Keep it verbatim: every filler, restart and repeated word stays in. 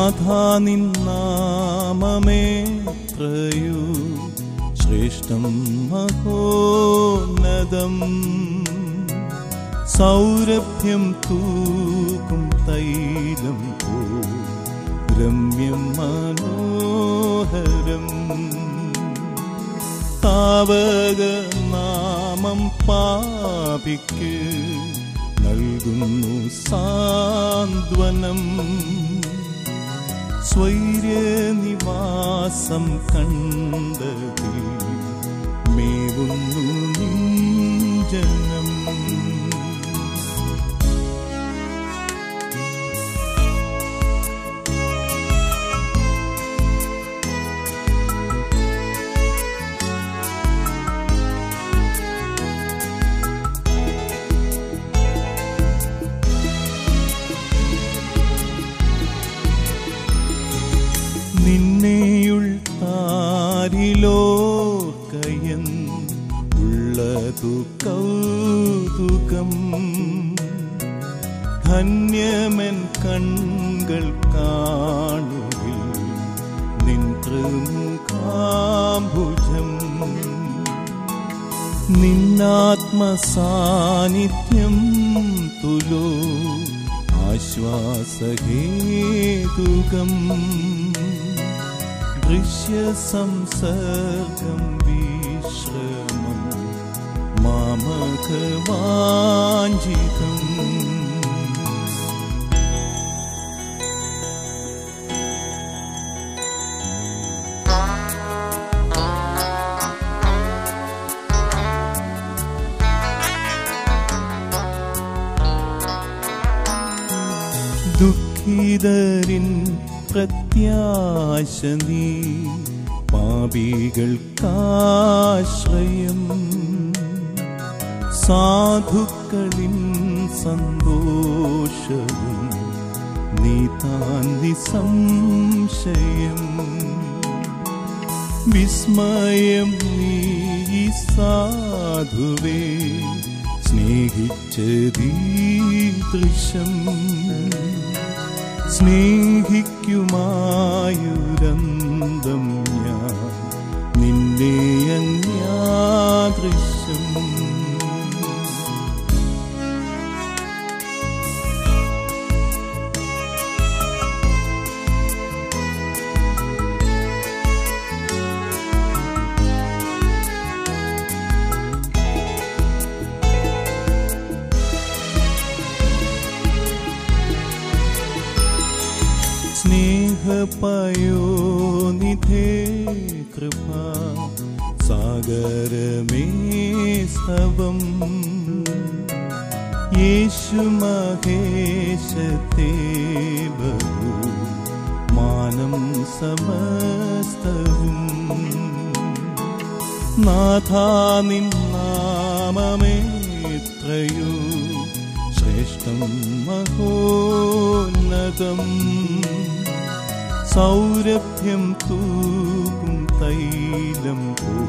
നാഥാ നിൻ നാമമേത്രയോ ശ്രേഷ്ഠം മഹോന്നതം. സൗരഭ്യം തൂക്കും തൈലം പോ രമ്യം മനോഹരം. താവക നാമം പാപിക്ക് നൽകുന്നു സാന്ത്വനം. സ്വൈര്യനിവാസം കണ്ടതിൽ മേവുന്നു നിൻ ജനം. നിന്നെയുൾ താരിലോർക്കയൻ ഉള്ളതു കൗതുകം. ധന്യമെൻ കൺകൾ കാണുകിൽ നിൻ തൃമുഖാംബുജം. നിന്നാത്മസാന്നിധ്യം തുലോ ആശ്വാസഹേതുകം. ദൃശ്യസംസർഗം വിശ്രമം മാമകവാഞ്ചിതം. ദുഃഖിതരിൻ പ്രത്യാശ നീ പാപികൾക്കാശ്രയം. സാധുക്കളിൻ സന്തോഷവും നീ താൻ നിസംശയം. വിസ്മയം നീ സാധുവേ സ്നേഹിച്ചതീദൃശം. സ്നേഹിക്കുമായുരന്തം ഞാൻ നിന്നെ അന്യാദൃശം. സ്നേഹപയോനിധേ കൃപാ സാഗരമേ സ്തവം. യേശു മഹേശത്തെ ബഹു മാനം സമസ്തവും. നാഥാ നിൻ നാമമേത്രയോ ശ്രേഷ്ഠം മഹോന്നതം. സൗരഭ്യം തൂക്കും തൈലം പോ